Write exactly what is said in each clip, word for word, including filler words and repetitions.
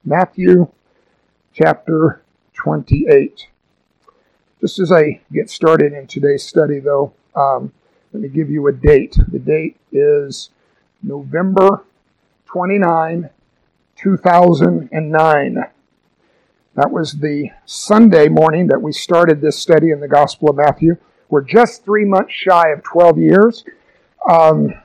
Matthew chapter twenty-eight. Just as I get started in today's study, though, um, let me give you a date. The date is November twenty-ninth, two thousand nine. That was the Sunday morning that we started this study in the Gospel of Matthew. We're just three months shy of twelve years. Um,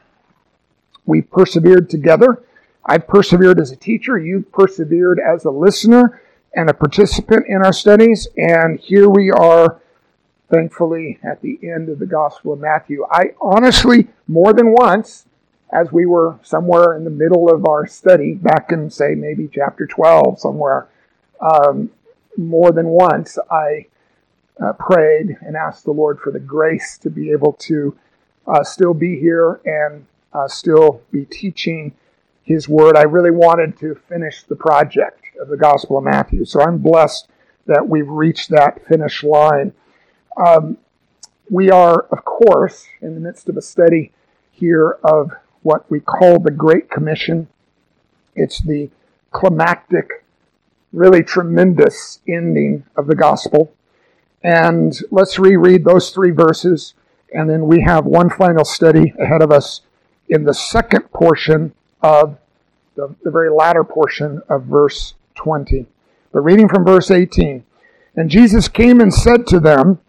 we persevered together. I've persevered as a teacher. You've persevered as a listener and a participant in our studies. And here we are, thankfully, at the end of the Gospel of Matthew. I honestly, more than once, as we were somewhere in the middle of our study, back in, say, maybe chapter twelve somewhere, um, more than once, I uh, prayed and asked the Lord for the grace to be able to uh, still be here and uh, still be teaching His Word. I really wanted to finish the project of the Gospel of Matthew. So I'm blessed that we've reached that finish line. Um, we are, of course, in the midst of a study here of what we call the Great Commission. It's the climactic, really tremendous ending of the Gospel. And let's reread those three verses, and then we have one final study ahead of us in the second portion of the, the very latter portion of verse twenty. But reading from verse eighteen, "And Jesus came and said to them,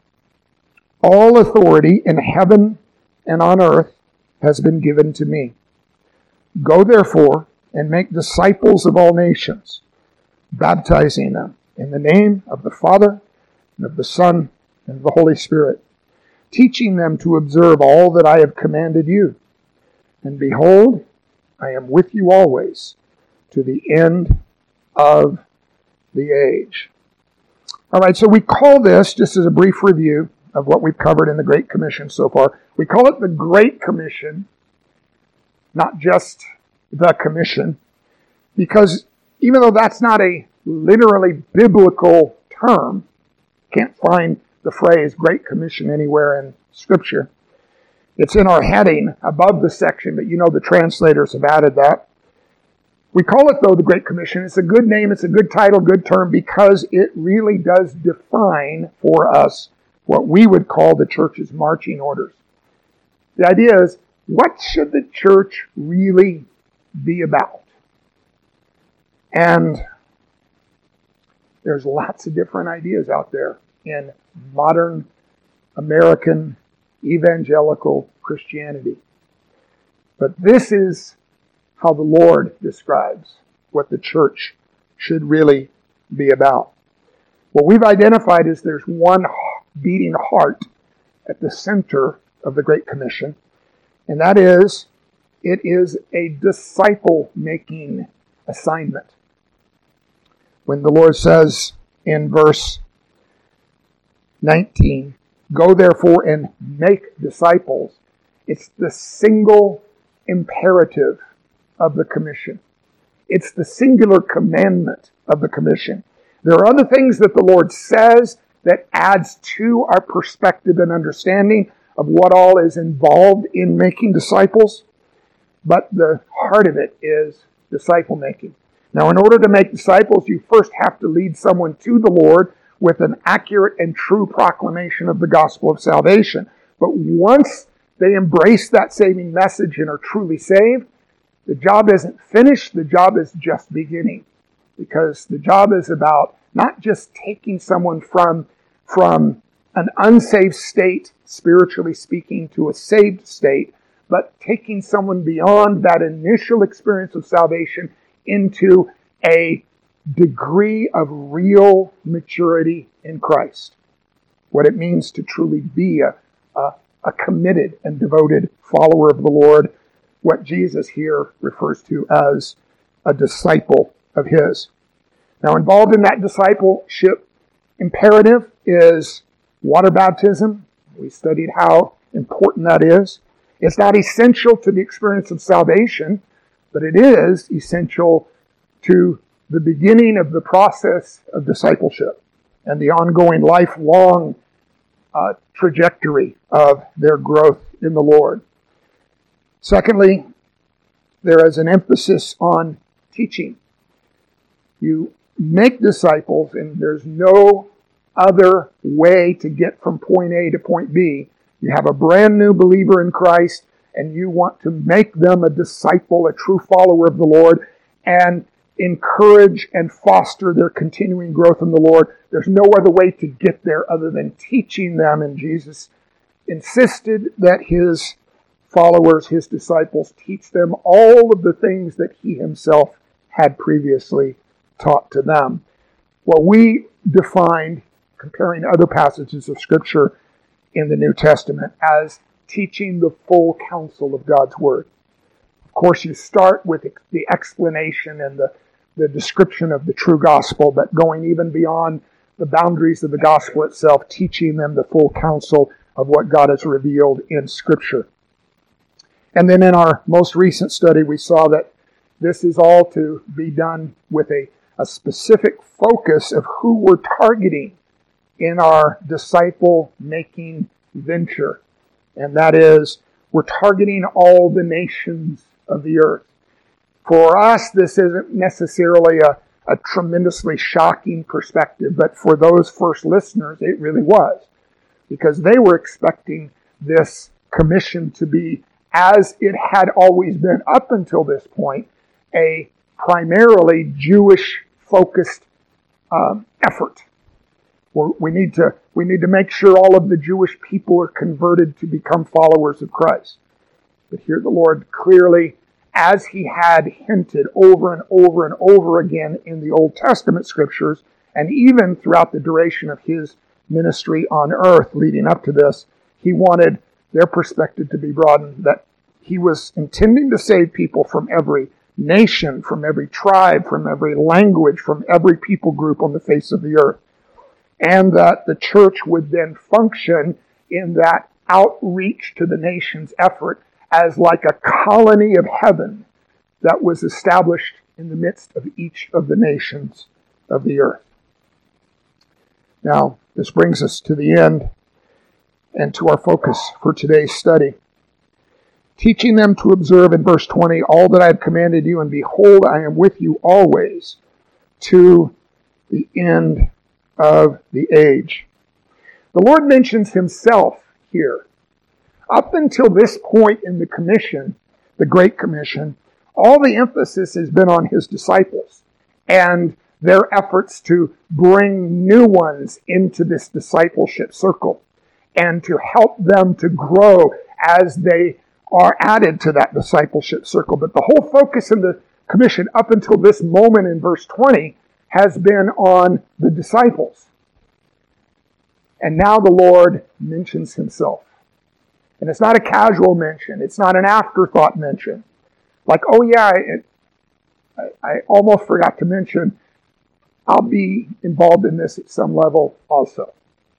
All authority in heaven and on earth has been given to me. Go therefore and make disciples of all nations, baptizing them in the name of the Father and of the Son and of the Holy Spirit, teaching them to observe all that I have commanded you. And behold, I am with you always to the end of the age." All right, so we call this, just as a brief review of what we've covered in the Great Commission so far, we call it the Great Commission, not just the Commission, because even though that's not a literally biblical term, can't find the phrase Great Commission anywhere in Scripture. It's in our heading above the section, but you know the translators have added that. We call it, though, the Great Commission. It's a good name, it's a good title, good term, because it really does define for us what we would call the church's marching orders. The idea is, what should the church really be about? And there's lots of different ideas out there in modern American evangelical Christianity. But this is how the Lord describes what the church should really be about. What we've identified is there's one beating heart at the center of the Great Commission, and that is, it is a disciple-making assignment. When the Lord says in verse nineteen, "Go therefore and make disciples," it's the single imperative of the commission. It's the singular commandment of the commission. There are other things that the Lord says that adds to our perspective and understanding of what all is involved in making disciples, but the heart of it is disciple making. Now, in order to make disciples, you first have to lead someone to the Lord with an accurate and true proclamation of the gospel of salvation. But once they embrace that saving message and are truly saved, the job isn't finished, the job is just beginning. Because the job is about not just taking someone from, from an unsaved state, spiritually speaking, to a saved state, but taking someone beyond that initial experience of salvation into a degree of real maturity in Christ. What it means to truly be a, a, a committed and devoted follower of the Lord, what Jesus here refers to as a disciple of His. Now, involved in that discipleship imperative is water baptism. We studied how important that is. It's not essential to the experience of salvation, but it is essential to the beginning of the process of discipleship and the ongoing lifelong uh, trajectory of their growth in the Lord. Secondly, there is an emphasis on teaching. You make disciples, and there's no other way to get from point A to point B. You have a brand new believer in Christ, and you want to make them a disciple, a true follower of the Lord, and encourage and foster their continuing growth in the Lord. There's no other way to get there other than teaching them, and Jesus insisted that his followers, his disciples, teach them all of the things that he himself had previously taught to them. What we defined, comparing other passages of Scripture in the New Testament, as teaching the full counsel of God's Word. Of course, you start with the explanation and the, the description of the true gospel, but going even beyond the boundaries of the gospel itself, teaching them the full counsel of what God has revealed in Scripture. And then in our most recent study, we saw that this is all to be done with a, a specific focus of who we're targeting in our disciple-making venture. And that is, we're targeting all the nations of the earth. For us, this isn't necessarily a, a tremendously shocking perspective, but for those first listeners, it really was. Because they were expecting this commission to be, as it had always been up until this point, a primarily Jewish-focused um, effort. We're, we need to we need to make sure all of the Jewish people are converted to become followers of Christ. But here the Lord clearly, as he had hinted over and over and over again in the Old Testament Scriptures, and even throughout the duration of his ministry on earth leading up to this, he wanted their perspective to be broadened, that he was intending to save people from every nation, from every tribe, from every language, from every people group on the face of the earth. And that the church would then function in that outreach to the nations effort as like a colony of heaven that was established in the midst of each of the nations of the earth. Now, this brings us to the end and to our focus for today's study. Teaching them to observe in verse twenty all that I have commanded you, and behold, I am with you always to the end of the age. The Lord mentions himself here. Up until this point in the commission, the Great Commission, all the emphasis has been on his disciples and their efforts to bring new ones into this discipleship circle and to help them to grow as they are added to that discipleship circle. But the whole focus in the commission up until this moment in verse twenty has been on the disciples. And now the Lord mentions himself. And it's not a casual mention. It's not an afterthought mention. Like, oh yeah, it, I, I almost forgot to mention, I'll be involved in this at some level also.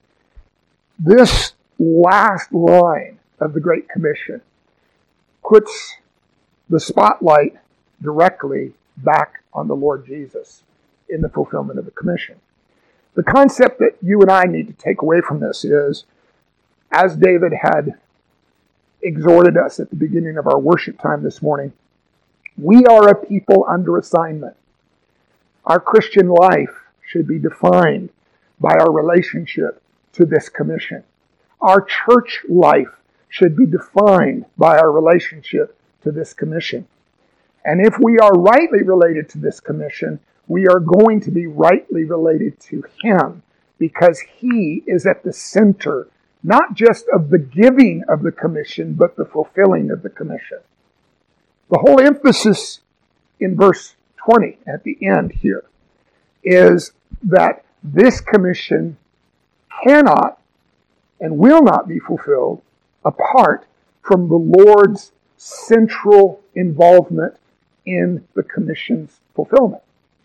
This last line of the Great Commission puts the spotlight directly back on the Lord Jesus in the fulfillment of the commission. The concept that you and I need to take away from this is, as David had exhorted us at the beginning of our worship time this morning, we are a people under assignment. Our Christian life should be defined by our relationship to this commission. Our church life should be defined by our relationship to this commission. And if we are rightly related to this commission, we are going to be rightly related to him, because he is at the center, not just of the giving of the commission, but the fulfilling of the commission. The whole emphasis in verse twenty at the end here is that this commission cannot and will not be fulfilled apart from the Lord's central involvement in the commission's fulfillment.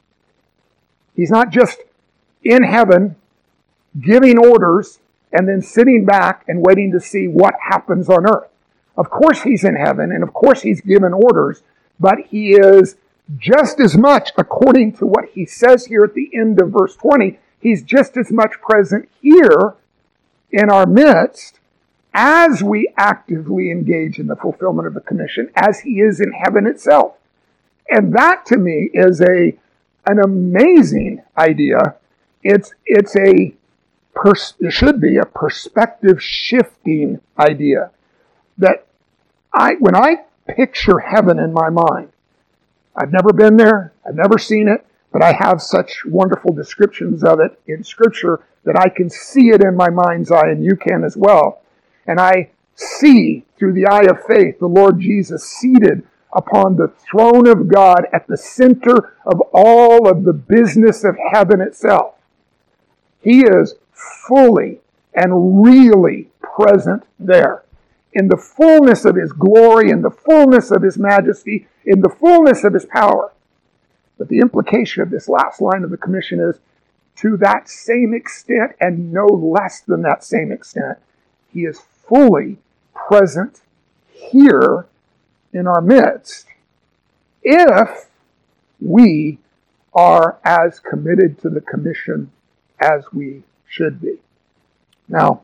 He's not just in heaven giving orders and then sitting back and waiting to see what happens on earth. Of course he's in heaven, and of course he's given orders, but he is just as much, according to what he says here at the end of verse twenty, he's just as much present here in our midst as we actively engage in the fulfillment of the commission as he is in heaven itself. And that to me is a an amazing idea. It's it's a pers- it should be a perspective shifting idea. That I when I picture heaven in my mind, I've never been there, I've never seen it, but I have such wonderful descriptions of it in Scripture that I can see it in my mind's eye, and you can as well. And I see through the eye of faith the Lord Jesus seated upon the throne of God at the center of all of the business of heaven itself. He is fully and really present there. In the fullness of His glory, in the fullness of His majesty, in the fullness of His power. But the implication of this last line of the commission is, to that same extent and no less than that same extent, He is fully present here in our midst, if we are as committed to the commission as we should be. Now,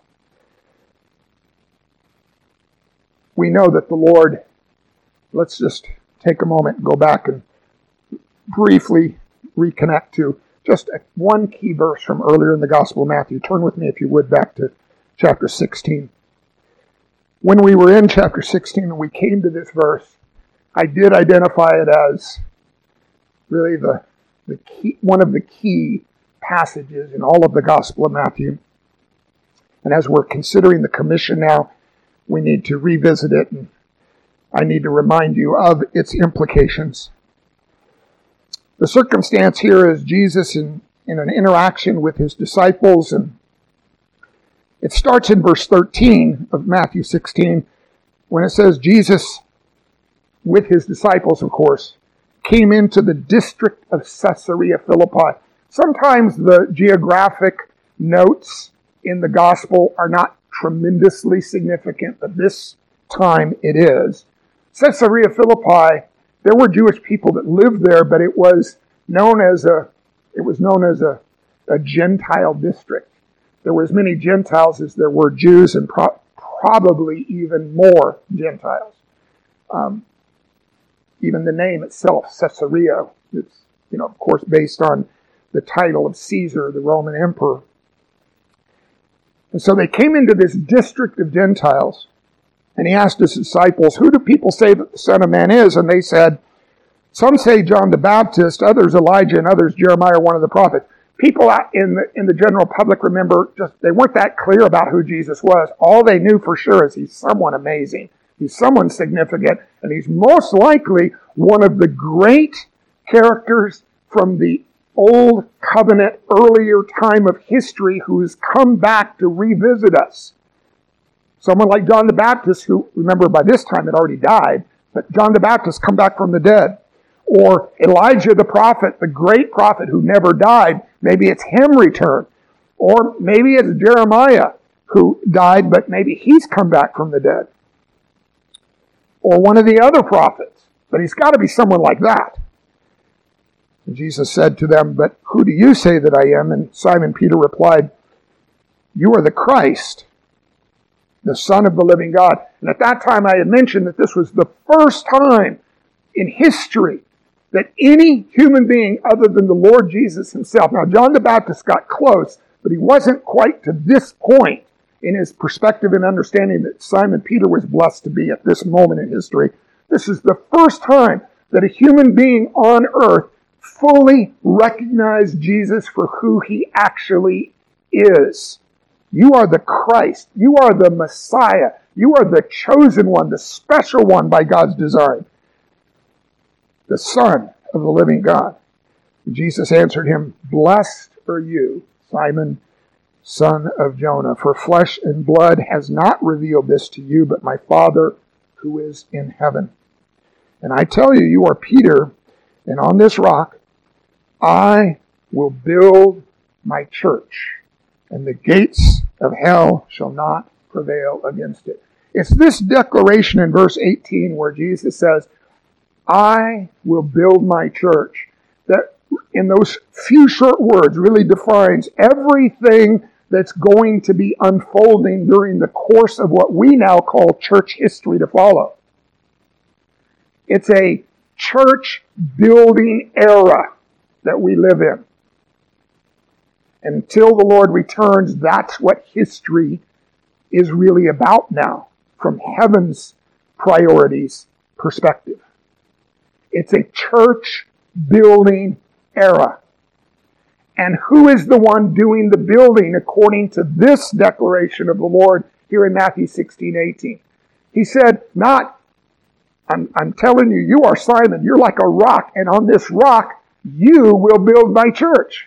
we know that the Lord, let's just take a moment and go back and briefly reconnect to just one key verse from earlier in the Gospel of Matthew. Turn with me, if you would, back to chapter sixteen. When we were in chapter sixteen and we came to this verse, I did identify it as really the, the key, one of the key passages in all of the Gospel of Matthew. And as we're considering the commission now, we need to revisit it, and I need to remind you of its implications. The circumstance here is Jesus in, in an interaction with His disciples, and it starts in verse thirteen of Matthew sixteen, when it says Jesus, with His disciples, of course, came into the district of Caesarea Philippi. Sometimes the geographic notes in the gospel are not tremendously significant, but this time it is. Caesarea Philippi, there were Jewish people that lived there, but it was known as a it was known as a, a Gentile district. There were as many Gentiles as there were Jews, and pro- probably even more Gentiles. Um, even the name itself, Caesarea, it's, you know, of course, based on the title of Caesar, the Roman emperor. And so they came into this district of Gentiles, and He asked His disciples, who do people say that the Son of Man is? And they said, some say John the Baptist, others Elijah, and others Jeremiah, one of the prophets. People out in the, in the general public, remember, just they weren't that clear about who Jesus was. All they knew for sure is He's someone amazing. He's someone significant, and He's most likely one of the great characters from the Old Covenant, earlier time of history who's come back to revisit us. Someone like John the Baptist, who, remember, by this time had already died, but John the Baptist come back from the dead. Or Elijah the prophet, the great prophet who never died, maybe it's him return. Or maybe it's Jeremiah who died, but maybe he's come back from the dead. Or one of the other prophets. But he's got to be someone like that. And Jesus said to them, but who do you say that I am? And Simon Peter replied, you are the Christ, the Son of the living God. And at that time I had mentioned that this was the first time in history that any human being other than the Lord Jesus Himself. Now, John the Baptist got close, but he wasn't quite to this point in his perspective and understanding that Simon Peter was blessed to be at this moment in history. This is the first time that a human being on earth fully recognized Jesus for who He actually is. You are the Christ. You are the Messiah. You are the chosen one, the special one by God's design. The Son of the living God. Jesus answered him, blessed are you, Simon, son of Jonah, for flesh and blood has not revealed this to you, but my Father who is in heaven. And I tell you, you are Peter, and on this rock I will build my church, and the gates of hell shall not prevail against it. It's this declaration in verse eighteen where Jesus says, I will build my church, that in those few short words really defines everything that's going to be unfolding during the course of what we now call church history to follow. It's a church building era. that we live in. And until the Lord returns, that's what history is really about now, from heaven's priorities perspective. It's a church-building era. And who is the one doing the building according to this declaration of the Lord here in Matthew sixteen eighteen? He said, not, I'm, I'm telling you, you are Simon, you're like a rock, and on this rock you will build my church.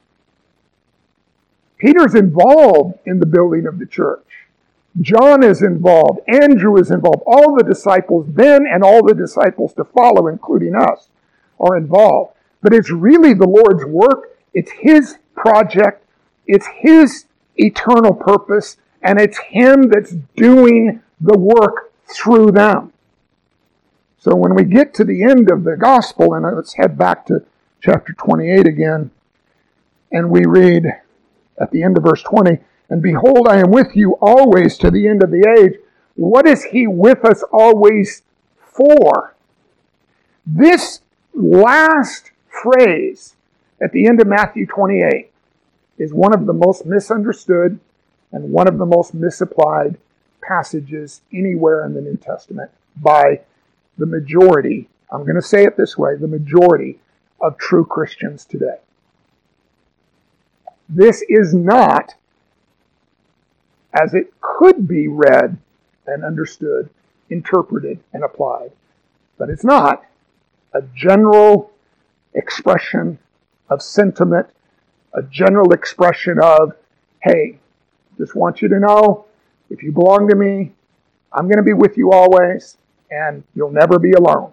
Peter's involved in the building of the church. John is involved. Andrew is involved. All the disciples then and all the disciples to follow, including us, are involved. But it's really the Lord's work. It's His project. It's His eternal purpose. And it's Him that's doing the work through them. So when we get to the end of the gospel, and let's head back to chapter twenty-eight again, and we read at the end of verse twenty, and behold, I am with you always to the end of the age. What is He with us always for? This last phrase at the end of Matthew twenty-eight is one of the most misunderstood and one of the most misapplied passages anywhere in the New Testament by the majority, I'm going to say it this way, the majority of true Christians today. This is not, as it could be read and understood, interpreted and applied, but it's not a general expression of sentiment, a general expression of, hey, just want you to know, if you belong to me, I'm going to be with you always, and you'll never be alone.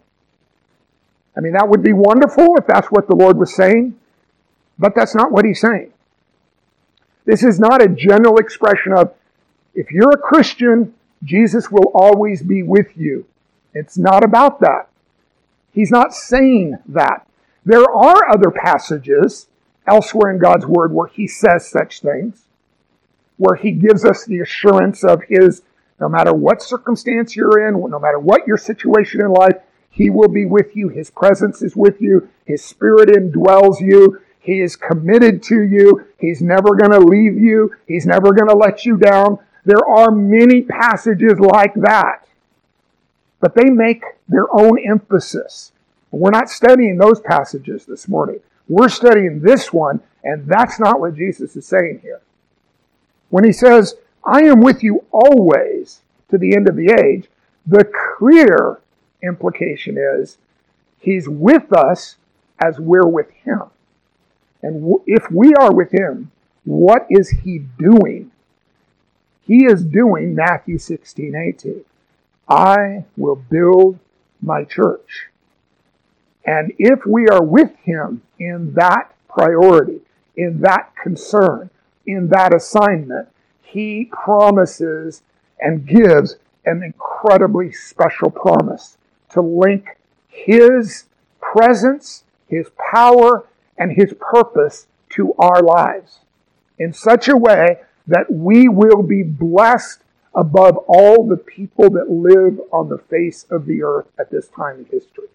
I mean, that would be wonderful if that's what the Lord was saying, but that's not what He's saying. This is not a general expression of, if you're a Christian, Jesus will always be with you. It's not about that. He's not saying that. There are other passages elsewhere in God's Word where He says such things, where He gives us the assurance of His, no matter what circumstance you're in, no matter what your situation in life, He will be with you. His presence is with you. His Spirit indwells you. He is committed to you. He's never going to leave you. He's never going to let you down. There are many passages like that. But they make their own emphasis. We're not studying those passages this morning. We're studying this one, and that's not what Jesus is saying here. When He says, I am with you always to the end of the age, the clear implication is He's with us as we're with Him. And if we are with Him, what is He doing? He is doing Matthew sixteen eighteen. I will build my church. And if we are with Him in that priority, in that concern, in that assignment, He promises and gives an incredibly special promise to link His presence, His power, and His purpose to our lives in such a way that we will be blessed above all the people that live on the face of the earth at this time in history.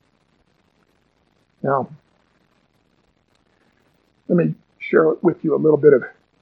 Now, let me share with you a little bit of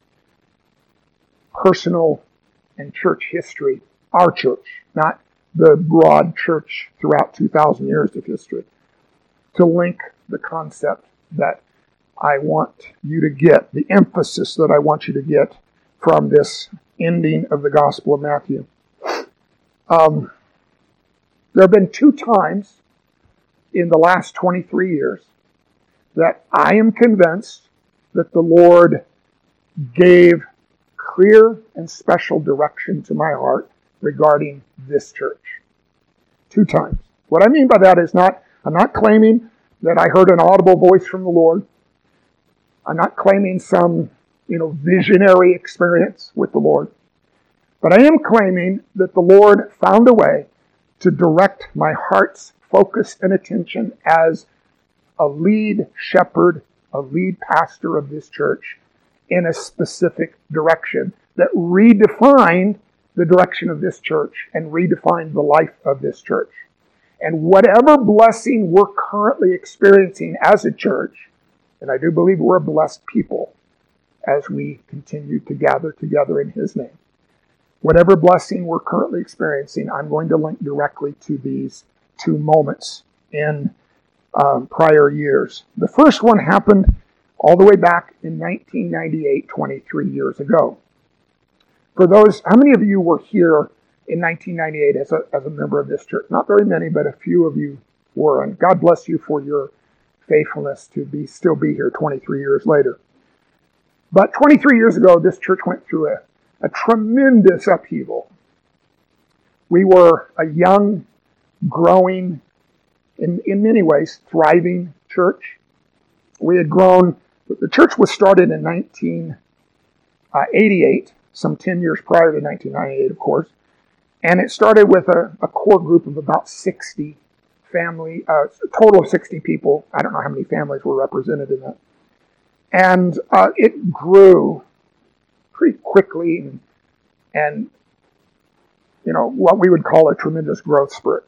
personal and church history. Our church, not the broad church throughout two thousand years of history, to link the concept that I want you to get, the emphasis that I want you to get from this ending of the Gospel of Matthew. Um, there have been two times in the last twenty-three years that I am convinced that the Lord gave clear and special direction to my heart regarding this church. Two times. What I mean by that is not, I'm not claiming that I heard an audible voice from the Lord. I'm not claiming some, you know, visionary experience with the Lord. But I am claiming that the Lord found a way to direct my heart's focus and attention as a lead shepherd, a lead pastor of this church in a specific direction that redefined the direction of this church and redefined the life of this church. And whatever blessing we're currently experiencing as a church And I do believe we're a blessed people as we continue to gather together in His name. Whatever blessing we're currently experiencing, I'm going to link directly to these two moments in um, prior years. The first one happened all the way back in nineteen ninety-eight, twenty-three years ago. For those, how many of you were here in nineteen ninety-eight as a, as a member of this church? Not very many, but a few of you were. And God bless you for your faithfulness to be still be here twenty-three years later. But twenty-three years ago, this church went through a, a tremendous upheaval. We were a young, growing, in, in many ways, thriving church. We had grown, the church was started in nineteen eighty-eight, some ten years prior to nineteen ninety-eight, of course. And it started with a, a core group of about sixty family, uh, a total of sixty people. I don't know how many families were represented in that. And uh, it grew pretty quickly and, and, you know, what we would call a tremendous growth spurt.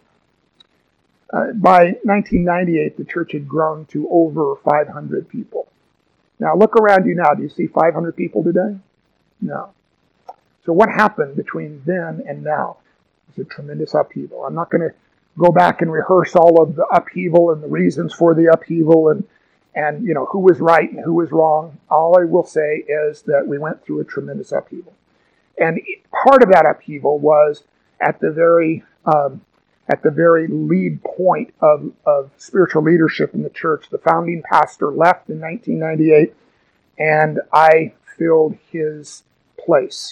Uh, by nineteen ninety-eight, the church had grown to over five hundred people. Now, look around you now. Do you see five hundred people today? No. So what happened between then and now? It's a tremendous upheaval. I'm not going to go back and rehearse all of the upheaval and the reasons for the upheaval and, and you know, who was right and who was wrong. All I will say is that we went through a tremendous upheaval. And part of that upheaval was at the very um, at the very lead point of, of spiritual leadership in the church. The founding pastor left in nineteen ninety-eight, and I filled his place.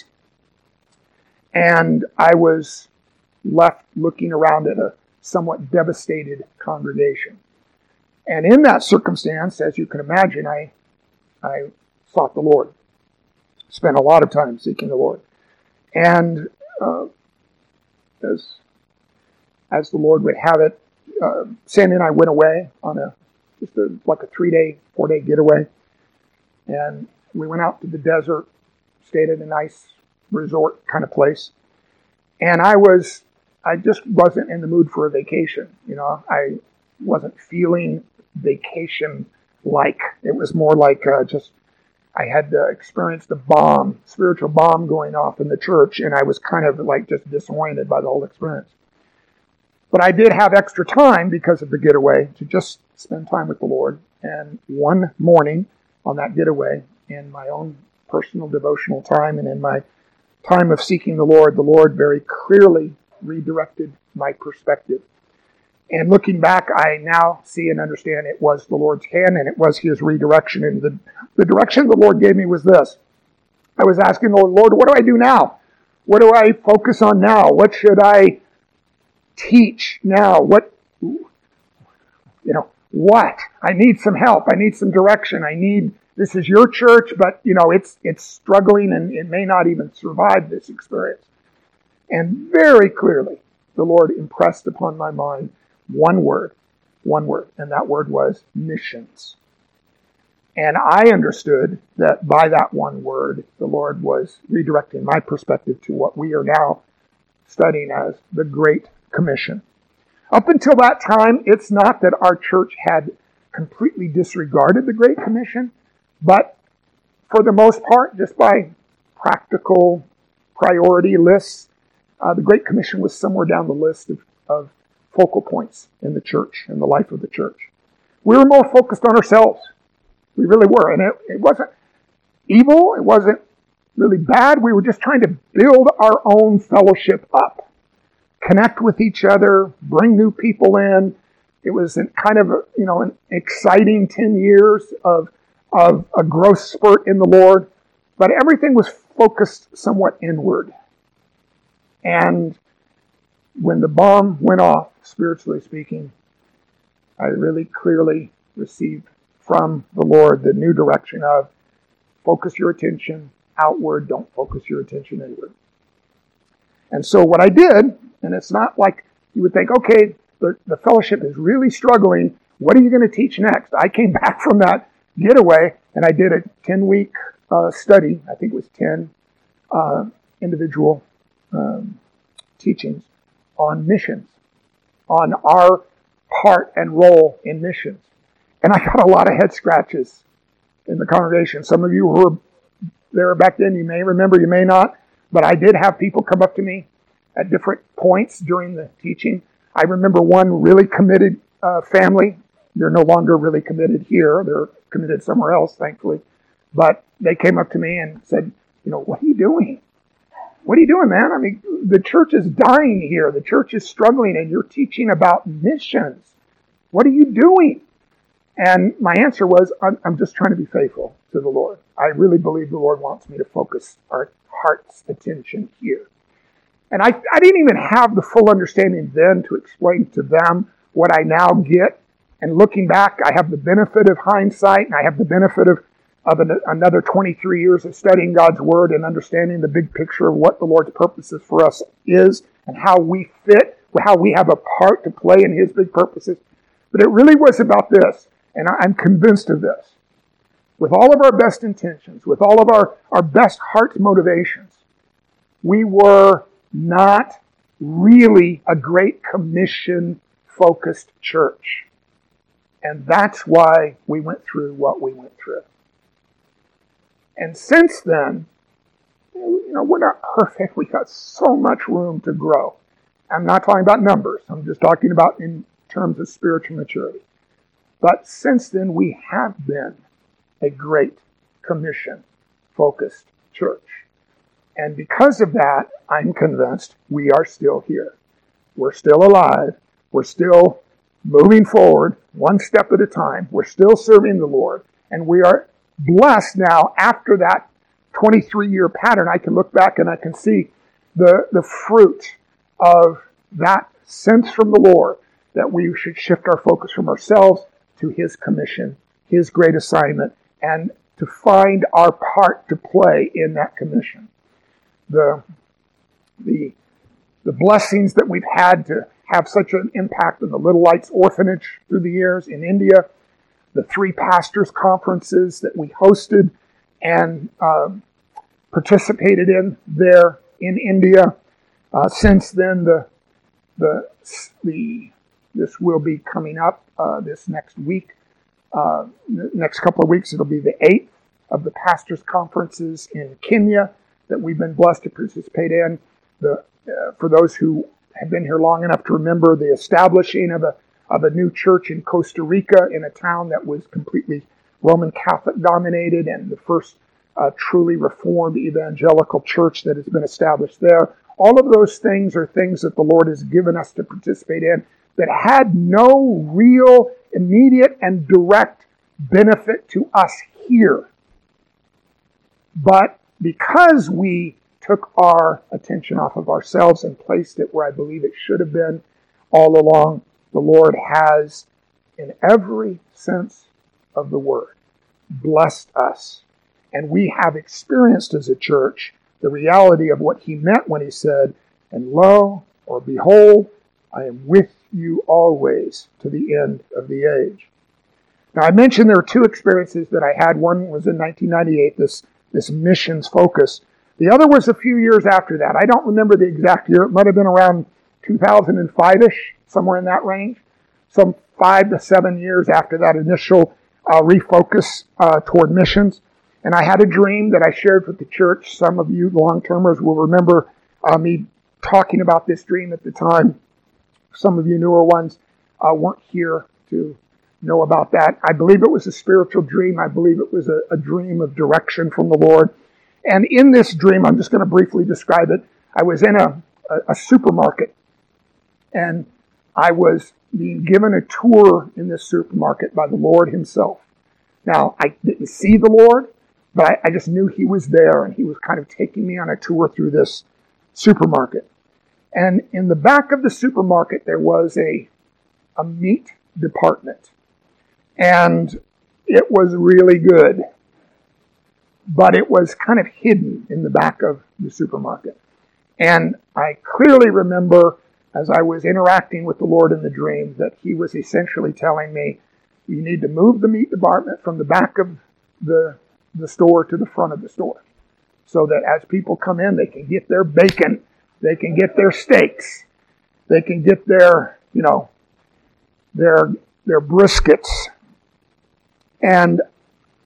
And I was left looking around at a somewhat devastated congregation. And in that circumstance, as you can imagine, I I sought the Lord. Spent a lot of time seeking the Lord. And uh, as as the Lord would have it, uh, Sandy and I went away on a just a, like a three-day, four-day getaway. And we went out to the desert, stayed at a nice resort kind of place. And I was, I just wasn't in the mood for a vacation. You know, I wasn't feeling vacation-like. It was more like uh, just, I had uh, experienced a bomb, spiritual bomb going off in the church, and I was kind of like just disappointed by the whole experience. But I did have extra time because of the getaway to just spend time with the Lord. And one morning on that getaway, in my own personal devotional time and in my time of seeking the Lord, the Lord very clearly redirected my perspective. And looking back, I now see and understand it was the Lord's hand and it was His redirection. And the, the direction the Lord gave me was this. I was asking the Lord, Lord, what do I do now? What do I focus on now? What should I teach now? What, you know, what? I need some help. I need some direction. I need, this is your church, but, you know, it's it's struggling and it may not even survive this experience. And very clearly, the Lord impressed upon my mind one word, one word, and that word was missions. And I understood that by that one word, the Lord was redirecting my perspective to what we are now studying as the Great Commission. Up until that time, it's not that our church had completely disregarded the Great Commission, but for the most part, just by practical priority lists, uh, the Great Commission was somewhere down the list of, of focal points in the church, in the life of the church. We were more focused on ourselves. We really were. And it, it wasn't evil. It wasn't really bad. We were just trying to build our own fellowship up. Connect with each other, bring new people in. It was an, kind of a, you know, an exciting ten years of, of a growth spurt in the Lord. But everything was focused somewhat inward. And when the bomb went off, spiritually speaking, I really clearly received from the Lord the new direction of focus your attention outward, don't focus your attention inward. And so what I did, and it's not like you would think, okay, the, the fellowship is really struggling, what are you going to teach next? I came back from that getaway and I did a ten-week uh, study, I think it was ten uh, individual um, teachings on missions, on our part and role in missions. And I got a lot of head scratches in the congregation. Some of you who were there back then, you may remember, you may not, but I did have people come up to me at different points during the teaching. I remember one really committed uh, family. They're no longer really committed here. They're committed somewhere else, thankfully. But they came up to me and said, you know, what are you doing? What are you doing, man? I mean, the church is dying here. The church is struggling, and you're teaching about missions. What are you doing? And my answer was, I'm, I'm just trying to be faithful to the Lord. I really believe the Lord wants me to focus our heart's attention here. And I, I didn't even have the full understanding then to explain to them what I now get. And looking back, I have the benefit of hindsight, and I have the benefit of of an, another twenty-three years of studying God's Word and understanding the big picture of what the Lord's purposes for us is and how we fit, how we have a part to play in His big purposes. But it really was about this, and I'm convinced of this. With all of our best intentions, with all of our, our best heart's motivations, we were not really a Great Commission-focused church. And that's why we went through what we went through. And since then, you know, we're not perfect. We got so much room to grow. I'm not talking about numbers. I'm just talking about in terms of spiritual maturity. But since then, we have been a Great Commission-focused church. And because of that, I'm convinced we are still here. We're still alive. We're still moving forward one step at a time. We're still serving the Lord. And we are blessed now. After that twenty-three year pattern, I can look back and I can see the, the fruit of that sense from the Lord that we should shift our focus from ourselves to His commission, His great assignment, and to find our part to play in that commission. The, the, the blessings that we've had to have such an impact on the Little Lights Orphanage through the years in India, the three pastors' conferences that we hosted and um, participated in there in India. Uh, since then, the the the this will be coming up uh, this next week. Uh, the next couple of weeks, it'll be the eighth of the pastors' conferences in Kenya that we've been blessed to participate in. The uh, for those who have been here long enough to remember the establishing of a of a new church in Costa Rica in a town that was completely Roman Catholic dominated, and the first uh, truly Reformed evangelical church that has been established there. All of those things are things that the Lord has given us to participate in that had no real, immediate, and direct benefit to us here. But because we took our attention off of ourselves and placed it where I believe it should have been all along, the Lord has, in every sense of the word, blessed us. And we have experienced as a church the reality of what He meant when He said, "And lo, or behold, I am with you always to the end of the age." Now, I mentioned there were two experiences that I had. One was in nineteen ninety-eight, this, this missions focus. The other was a few years after that. I don't remember the exact year. It might have been around two thousand five-ish, somewhere in that range. Some five to seven years after that initial uh, refocus uh, toward missions. And I had a dream that I shared with the church. Some of you long-termers will remember uh, me talking about this dream at the time. Some of you newer ones uh, weren't here to know about that. I believe it was a spiritual dream. I believe it was a, a dream of direction from the Lord. And in this dream, I'm just going to briefly describe it. I was in a, a, a supermarket, and I was being given a tour in this supermarket by the Lord Himself. Now, I didn't see the Lord, but I, I just knew He was there, and He was kind of taking me on a tour through this supermarket. And in the back of the supermarket, there was a, a meat department. And it was really good. But it was kind of hidden in the back of the supermarket. And I clearly remember, as I was interacting with the Lord in the dream, that He was essentially telling me, you need to move the meat department from the back of the, the store to the front of the store. So that as people come in, they can get their bacon, they can get their steaks, they can get their, you know, their, their briskets. And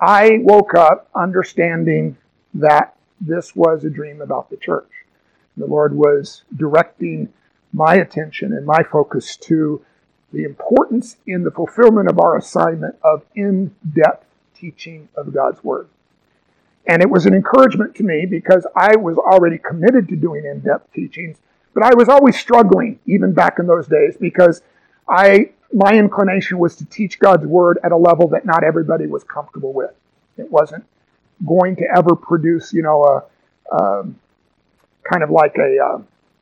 I woke up understanding that this was a dream about the church. The Lord was directing my attention and my focus to the importance in the fulfillment of our assignment of in-depth teaching of God's Word. And it was an encouragement to me because I was already committed to doing in-depth teachings, but I was always struggling, even back in those days, because I my inclination was to teach God's Word at a level that not everybody was comfortable with. It wasn't going to ever produce, you know, a, a kind of like a, uh,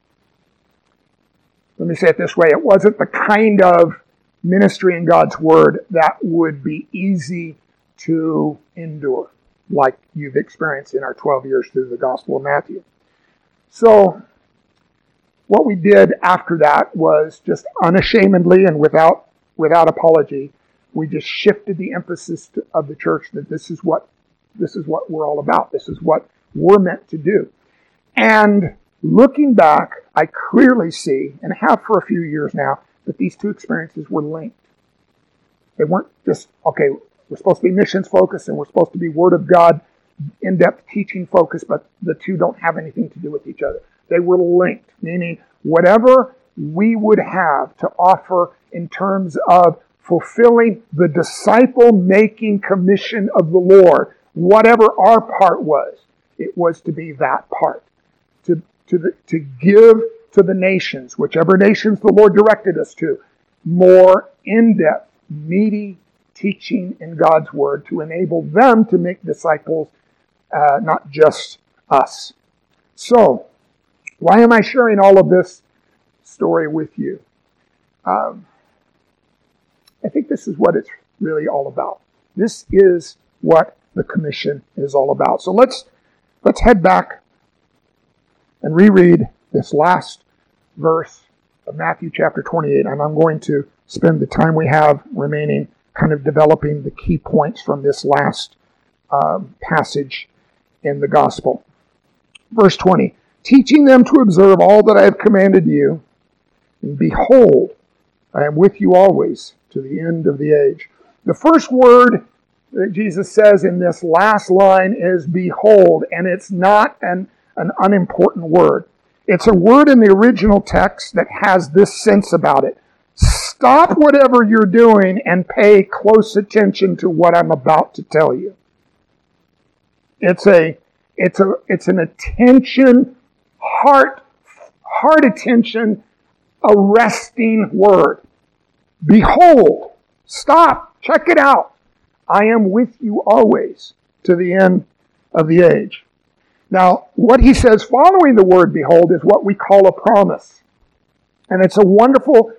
let me say it this way, it wasn't the kind of ministry in God's Word that would be easy to endure, like you've experienced in our twelve years through the Gospel of Matthew. So, what we did after that was just unashamedly and without without apology, we just shifted the emphasis to, of the church that this is what this is what we're all about. This is what we're meant to do. And looking back, I clearly see, and have for a few years now, that these two experiences were linked. They weren't just, okay, we're supposed to be missions focused and we're supposed to be Word of God, in-depth teaching focused, but the two don't have anything to do with each other. They were linked, meaning whatever we would have to offer in terms of fulfilling the disciple-making commission of the Lord, whatever our part was, it was to be that part. To, to, the, to give to the nations, whichever nations the Lord directed us to, more in-depth, meaty teaching in God's Word to enable them to make disciples, uh, not just us. So, why am I sharing all of this story with you? Um, I think this is what it's really all about. This is what the commission is all about. So let's let's head back and reread this last verse of Matthew chapter twenty-eight, and I'm going to spend the time we have remaining kind of developing the key points from this last um, passage in the gospel. Verse twenty, teaching them to observe all that I have commanded you, and behold, I am with you always to the end of the age. The first word that Jesus says in this last line is behold, and it's not an, an unimportant word. It's a word in the original text that has this sense about it. Stop whatever you're doing and pay close attention to what I'm about to tell you. It's a it's a it's an attention, heart heart attention, arresting word. Behold, stop, check it out. I am with you always to the end of the age. Now, what he says following the word behold is what we call a promise. And it's a wonderful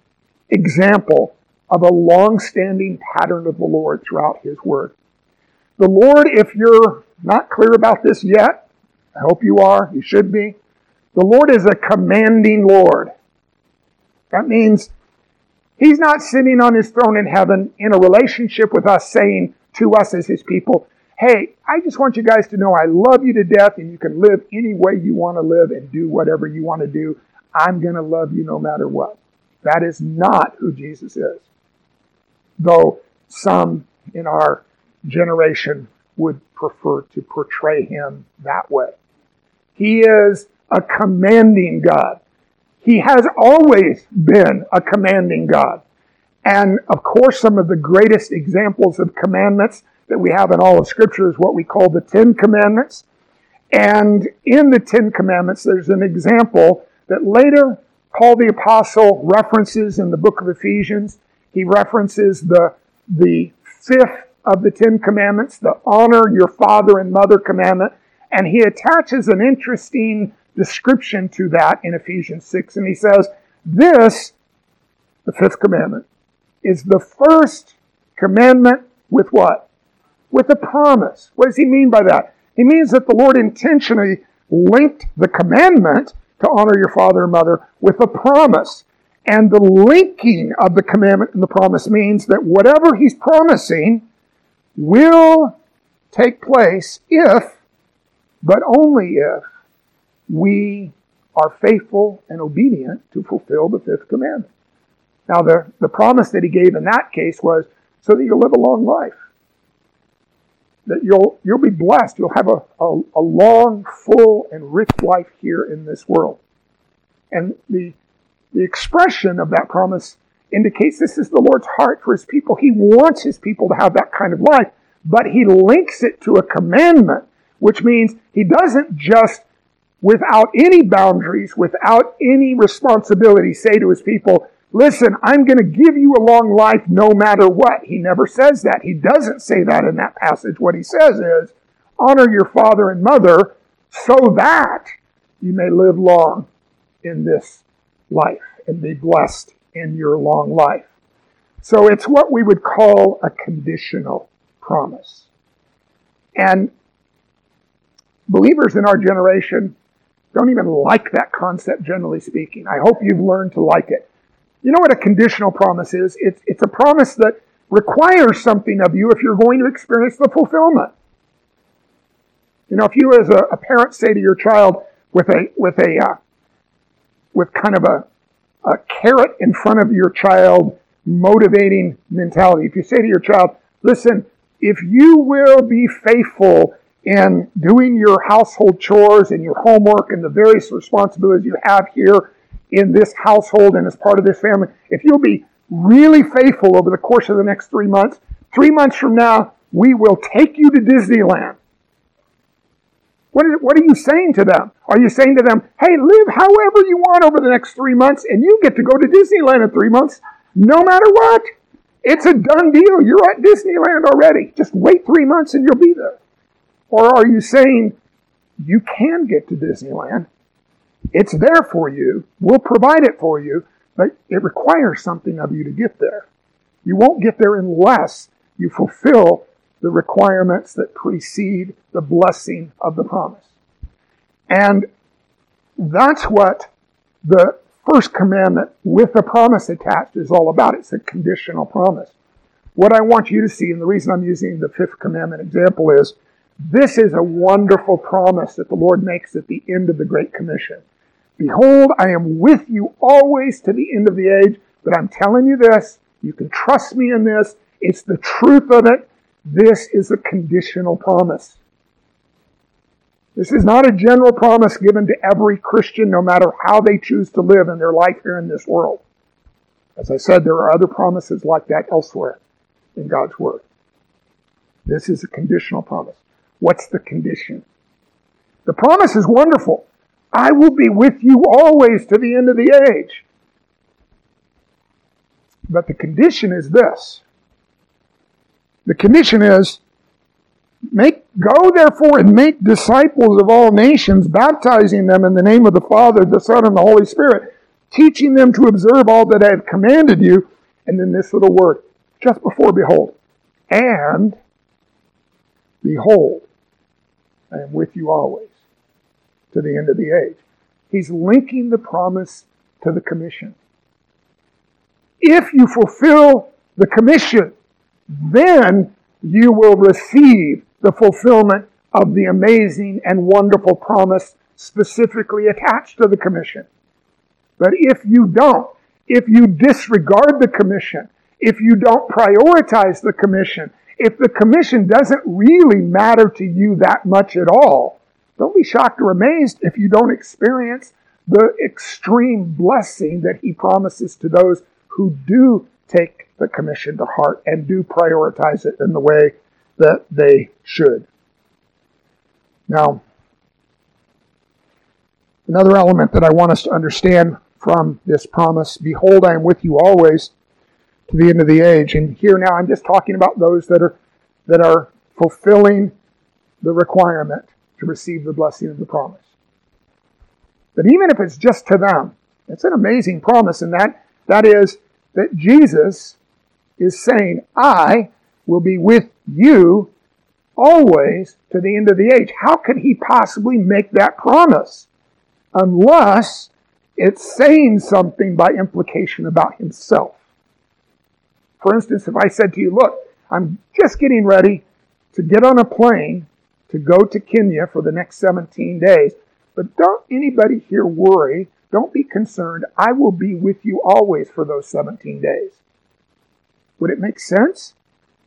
example of a long-standing pattern of the Lord throughout His Word. The Lord, if you're not clear about this yet, I hope you are, you should be, the Lord is a commanding Lord. That means He's not sitting on His throne in heaven in a relationship with us saying to us as His people, hey, I just want you guys to know I love you to death and you can live any way you want to live and do whatever you want to do. I'm going to love you no matter what. That is not who Jesus is. Though some in our generation would prefer to portray Him that way. He is a commanding God. He has always been a commanding God. And of course, some of the greatest examples of commandments that we have in all of Scripture is what we call the Ten Commandments. And in the Ten Commandments, there's an example that later Paul the Apostle references in the book of Ephesians. He references the, the fifth of the Ten Commandments, the honor your father and mother commandment. And he attaches an interesting description to that in Ephesians six. And he says, this, the fifth commandment, is the first commandment with what? With a promise. What does he mean by that? He means that the Lord intentionally linked the commandment to honor your father and mother with a promise. And the linking of the commandment and the promise means that whatever He's promising will take place if, but only if, we are faithful and obedient to fulfill the fifth commandment. Now, the, the promise that He gave in that case was so that you'll live a long life. that you'll you'll be blessed. You'll have a, a, a long, full, and rich life here in this world. And the the expression of that promise indicates this is the Lord's heart for his people. He wants his people to have that kind of life, but he links it to a commandment, which means he doesn't just, without any boundaries, without any responsibility, say to his people, listen, I'm going to give you a long life no matter what. He never says that. He doesn't say that in that passage. What he says is, honor your father and mother so that you may live long in this life and be blessed in your long life. So it's what we would call a conditional promise. And believers in our generation don't even like that concept, generally speaking. I hope you've learned to like it. You know what a conditional promise is? It's, it's a promise that requires something of you if you're going to experience the fulfillment. You know, if you as a, a parent say to your child with a with a uh, with kind of a, a carrot in front of your child, motivating mentality. If you say to your child, listen, if you will be faithful in doing your household chores and your homework and the various responsibilities you have here in this household and as part of this family, if you'll be really faithful over the course of the next three months, three months from now, we will take you to Disneyland. What is, what are you saying to them? Are you saying to them, hey, live however you want over the next three months and you get to go to Disneyland in three months no matter what? It's a done deal. You're at Disneyland already. Just wait three months and you'll be there. Or are you saying you can get to Disneyland? It's there for you. We'll provide it for you, but it requires something of you to get there. You won't get there unless you fulfill the requirements that precede the blessing of the promise. And that's what the first commandment with a promise attached is all about. It's a conditional promise. What I want you to see, and the reason I'm using the fifth commandment example is, this is a wonderful promise that the Lord makes at the end of the Great Commission. Behold, I am with you always to the end of the age, but I'm telling you this, you can trust me in this, it's the truth of it. This is a conditional promise. This is not a general promise given to every Christian, no matter how they choose to live in their life here in this world. As I said, there are other promises like that elsewhere in God's Word. This is a conditional promise. What's the condition? The promise is wonderful. I will be with you always to the end of the age. But the condition is this. The condition is, make go therefore and make disciples of all nations, baptizing them in the name of the Father, the Son, and the Holy Spirit, teaching them to observe all that I have commanded you. And then this little word, just before behold. And behold, I am with you always to the end of the age. He's linking the promise to the commission. If you fulfill the commission, then you will receive the fulfillment of the amazing and wonderful promise specifically attached to the commission. But if you don't, if you disregard the commission, if you don't prioritize the commission, if the commission doesn't really matter to you that much at all, don't be shocked or amazed if you don't experience the extreme blessing that he promises to those who do take the commission to heart and do prioritize it in the way that they should. Now, another element that I want us to understand from this promise, behold, I am with you always to the end of the age. And here now I'm just talking about those that are that are fulfilling the requirement to receive the blessing of the promise. But even if it's just to them, it's an amazing promise, and that that is that Jesus is saying, I will be with you always to the end of the age. How could he possibly make that promise? Unless it's saying something by implication about himself. For instance, if I said to you, look, I'm just getting ready to get on a plane to go to Kenya for the next seventeen days, but don't anybody here worry, don't be concerned, I will be with you always for those seventeen days. Would it make sense?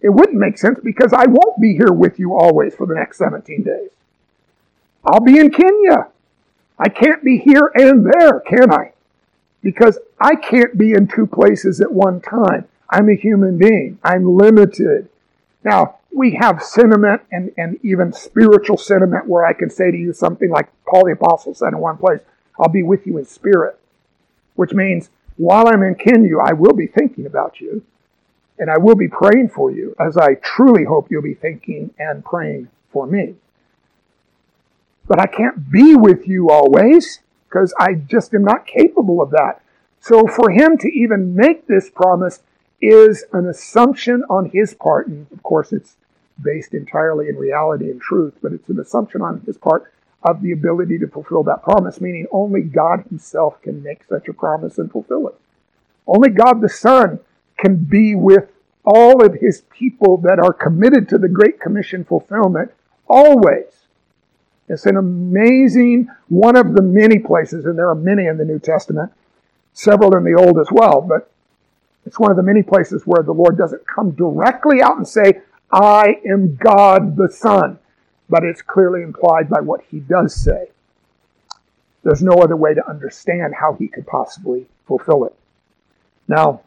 It wouldn't make sense because I won't be here with you always for the next seventeen days. I'll be in Kenya. I can't be here and there, can I? Because I can't be in two places at one time. I'm a human being. I'm limited. Now, we have sentiment and, and even spiritual sentiment where I can say to you something like Paul the Apostle said in one place, I'll be with you in spirit, which means while I'm in Kenya, I will be thinking about you and I will be praying for you, as I truly hope you'll be thinking and praying for me. But I can't be with you always because I just am not capable of that. So for him to even make this promise is an assumption on his part, and of course it's based entirely in reality and truth, but it's an assumption on his part of the ability to fulfill that promise, meaning only God himself can make such a promise and fulfill it. Only God the Son can be with all of his people that are committed to the Great Commission fulfillment always. It's an amazing, one of the many places, and there are many in the New Testament, several in the Old as well, but it's one of the many places where the Lord doesn't come directly out and say, I am God the Son, but it's clearly implied by what he does say. There's no other way to understand how he could possibly fulfill it. Now,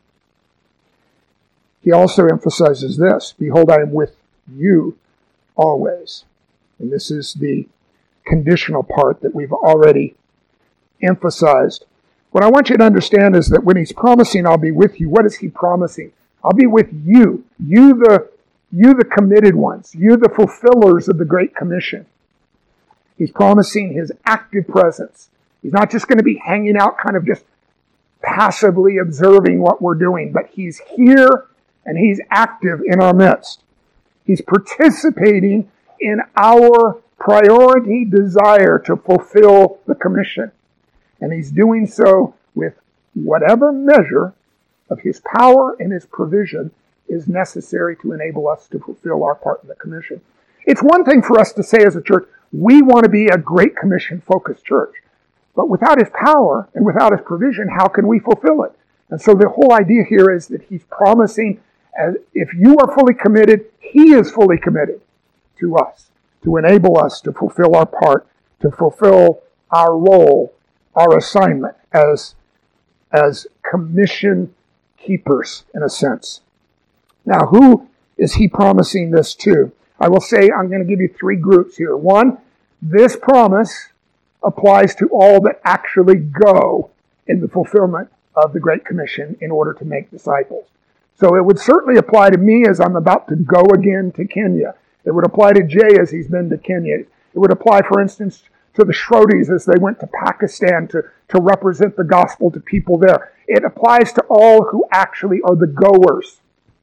he also emphasizes this, behold, I am with you always. And this is the conditional part that we've already emphasized. What I want you to understand is that when he's promising, I'll be with you, what is he promising? I'll be with you. You the, you the committed ones. You the fulfillers of the Great Commission. He's promising his active presence. He's not just going to be hanging out kind of just passively observing what we're doing, but he's here and he's active in our midst. He's participating in our priority desire to fulfill the commission. And he's doing so with whatever measure of his power and his provision is necessary to enable us to fulfill our part in the commission. It's one thing for us to say as a church, we want to be a Great Commission-focused church. But without his power and without his provision, how can we fulfill it? And so the whole idea here is that he's promising, as if you are fully committed, he is fully committed to us, to enable us to fulfill our part, to fulfill our role, our assignment as, as commission keepers, in a sense. Now, who is he promising this to? I will say I'm going to give you three groups here. One, this promise applies to all that actually go in the fulfillment of the Great Commission in order to make disciples. So it would certainly apply to me as I'm about to go again to Kenya. It would apply to Jay as he's been to Kenya. It would apply, for instance, to the Schrodis as they went to Pakistan to, to represent the gospel to people there. It applies to all who actually are the goers.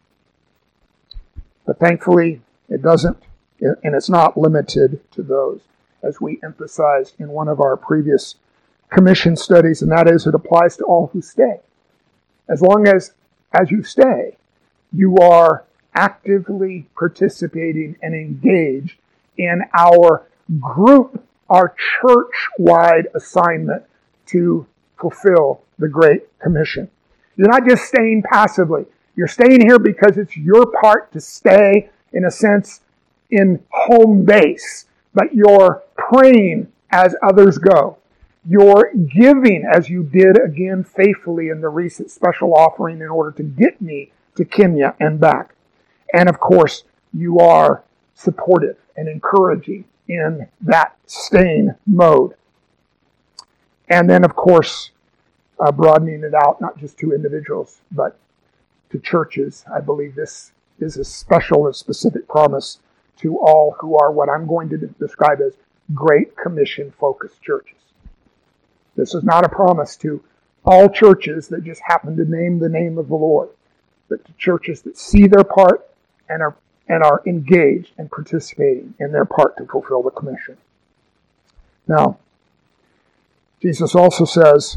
But thankfully, it doesn't, and it's not limited to those, as we emphasized in one of our previous commission studies, and that is it applies to all who stay. As long as, as you stay, you are actively participating and engaged in our group, our church-wide assignment to fulfill the Great Commission. You're not just staying passively. You're staying here because it's your part to stay, in a sense, in home base. But you're praying as others go. You're giving as you did again faithfully in the recent special offering in order to get me to Kenya and back. And of course, you are supportive and encouraging in that staying mode. And then, of course, uh, broadening it out, not just to individuals, but to churches. I believe this is a special and specific promise to all who are what I'm going to describe as Great Commission-focused churches. This is not a promise to all churches that just happen to name the name of the Lord, but to churches that see their part and are and are engaged and participating in their part to fulfill the commission. Now, Jesus also says,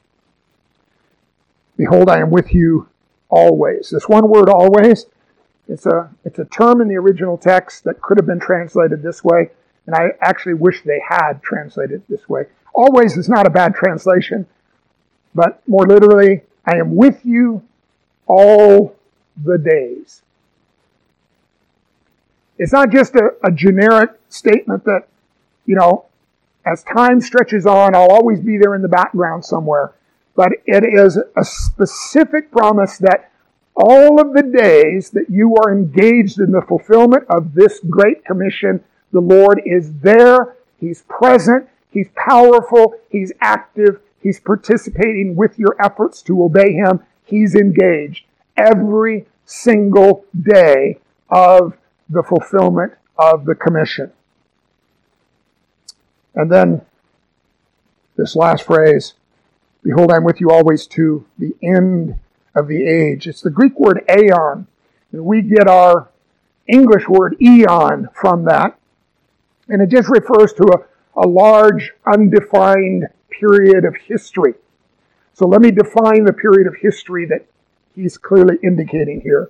behold, I am with you always. This one word, always, it's a, it's a term in the original text that could have been translated this way, and I actually wish they had translated it this way. Always is not a bad translation, but more literally, I am with you all the days. It's not just a, a generic statement that, you know, as time stretches on, I'll always be there in the background somewhere. But it is a specific promise that all of the days that you are engaged in the fulfillment of this great commission, the Lord is there, He's present, He's powerful, He's active, He's participating with your efforts to obey Him. He's engaged every single day of the fulfillment of the commission. And then this last phrase, behold, I'm with you always to the end of the age. It's the Greek word aeon. And we get our English word eon from that. And it just refers to a, a large, undefined period of history. So let me define the period of history that he's clearly indicating here.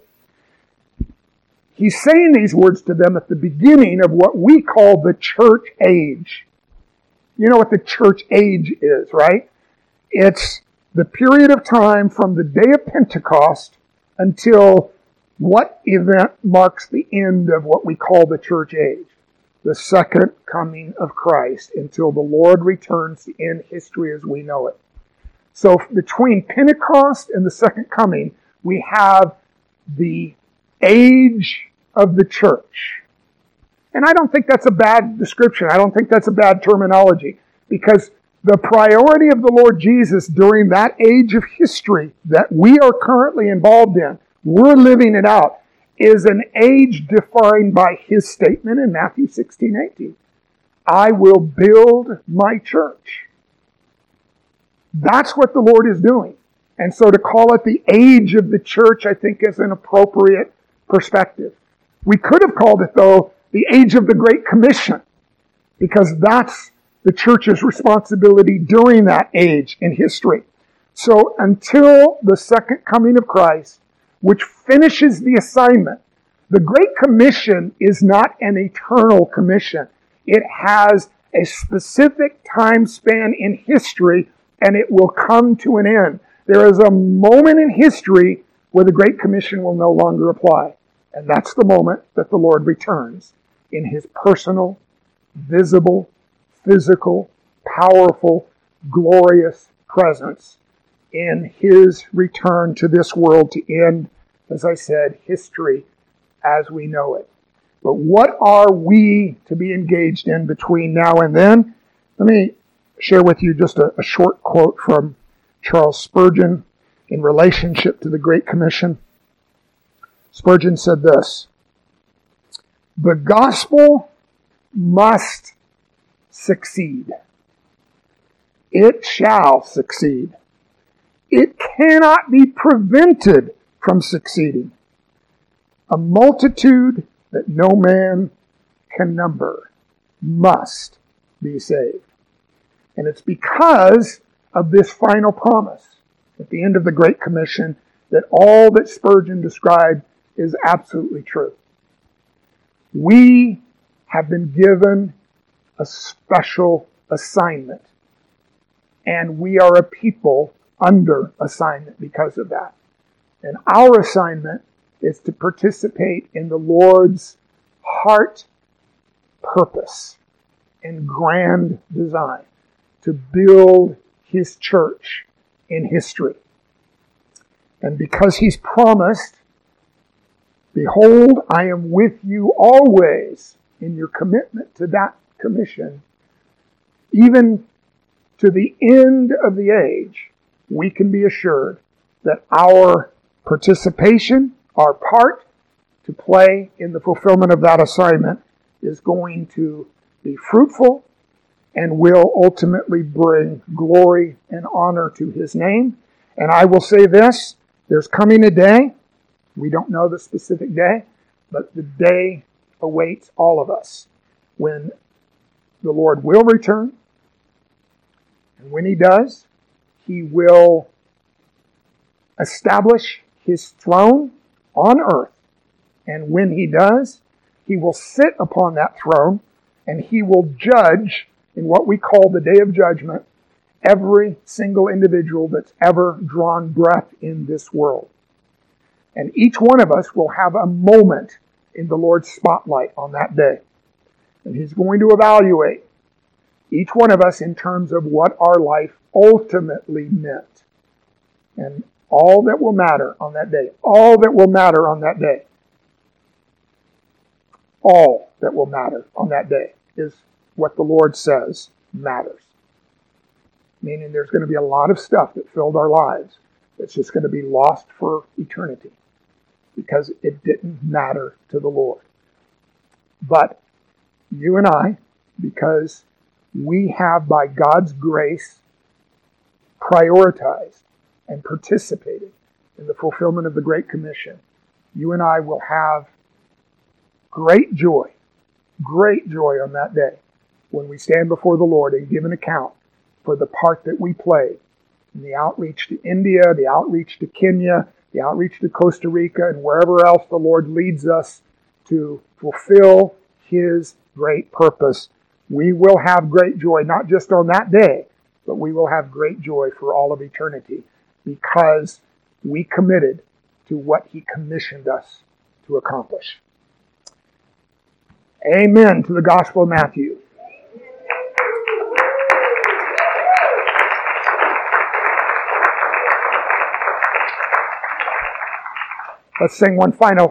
He's saying these words to them at the beginning of what we call the church age. You know what the church age is, right? It's the period of time from the day of Pentecost until what event marks the end of what we call the church age? The second coming of Christ, until the Lord returns to end history as we know it. So between Pentecost and the second coming, we have the age of the church. And I don't think that's a bad description. I don't think that's a bad terminology, because the priority of the Lord Jesus during that age of history that we are currently involved in, we're living it out, is an age defined by His statement in Matthew sixteen eighteen. I will build my church. That's what the Lord is doing. And so to call it the age of the church, I think, is an appropriate perspective. We could have called it, though, the age of the Great Commission, because that's the church's responsibility during that age in history. So until the second coming of Christ, which finishes the assignment, the Great Commission is not an eternal commission. It has a specific time span in history, and it will come to an end. There is a moment in history where the Great Commission will no longer apply. And that's the moment that the Lord returns in His personal, visible, physical, powerful, glorious presence in His return to this world to end, as I said, history as we know it. But what are we to be engaged in between now and then? Let me share with you just a, a short quote from Charles Spurgeon in relationship to the Great Commission. Spurgeon said this: "The gospel must succeed. It shall succeed. It cannot be prevented from succeeding. A multitude that no man can number must be saved." And it's because of this final promise at the end of the Great Commission that all that Spurgeon described is absolutely true. We have been given a special assignment, and we are a people under assignment because of that. And our assignment is to participate in the Lord's heart purpose and grand design to build His church in history. And because He's promised, behold, I am with you always in your commitment to that commission, even to the end of the age, we can be assured that our participation, our part to play in the fulfillment of that assignment is going to be fruitful and will ultimately bring glory and honor to His name. And I will say this, there's coming a day, we don't know the specific day, but the day awaits all of us when the Lord will return. And when He does, He will establish His throne on earth. And when He does, He will sit upon that throne and He will judge in what we call the day of judgment every single individual that's ever drawn breath in this world. And each one of us will have a moment in the Lord's spotlight on that day. And He's going to evaluate each one of us in terms of what our life ultimately meant. And all that will matter on that day, all that will matter on that day, all that will matter on that day is what the Lord says matters. Meaning there's going to be a lot of stuff that filled our lives that's just going to be lost for eternity because it didn't matter to the Lord. But you and I, because we have by God's grace prioritized and participated in the fulfillment of the Great Commission, you and I will have great joy, great joy on that day when we stand before the Lord and give an account for the part that we played in the outreach to India, the outreach to Kenya, the outreach to Costa Rica, and wherever else the Lord leads us to fulfill His great purpose. We will have great joy, not just on that day, but we will have great joy for all of eternity because we committed to what He commissioned us to accomplish. Amen to the Gospel of Matthew. Let's sing one final